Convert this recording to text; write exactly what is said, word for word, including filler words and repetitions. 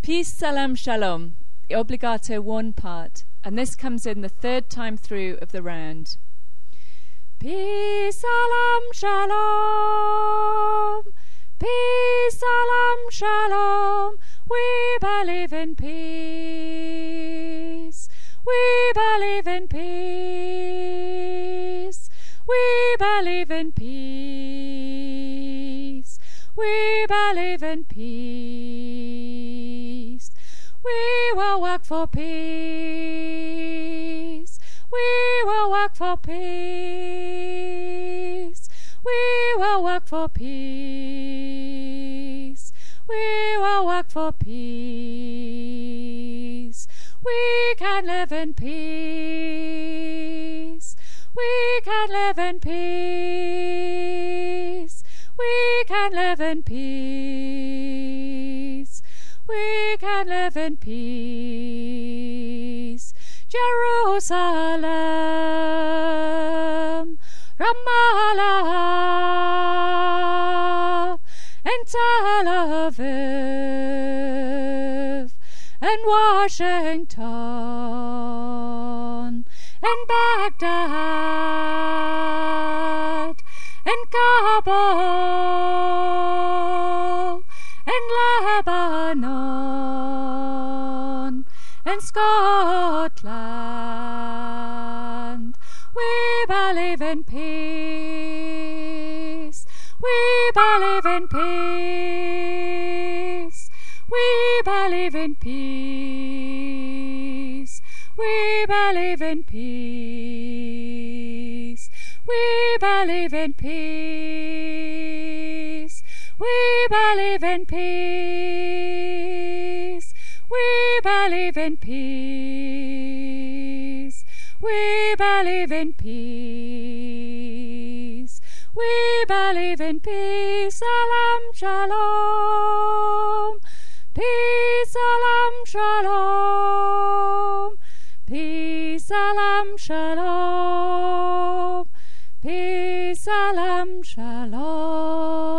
Peace, salam, shalom, the obligato one part, and this comes in the third time through of the round. Peace, salam, shalom, peace, salam, shalom, we believe in peace, we believe in peace, we believe in peace, we believe in peace, we will work for peace, we will work for peace, we will work for peace, we will work for peace, we can live in peace, we can live in peace, we can live in peace, we can live in peace. Jerusalem, Ramallah, and Tel Aviv, and Washington, and Baghdad, and Kabul, and Lebanon, and Scotland. We believe in peace, we believe in peace, we believe in peace, we believe in peace, we believe in peace, we believe in peace, we believe in peace, we believe in peace, we believe in peace. Salam shalom, peace, salam shalom, peace, salam shalom, peace, salam shalom.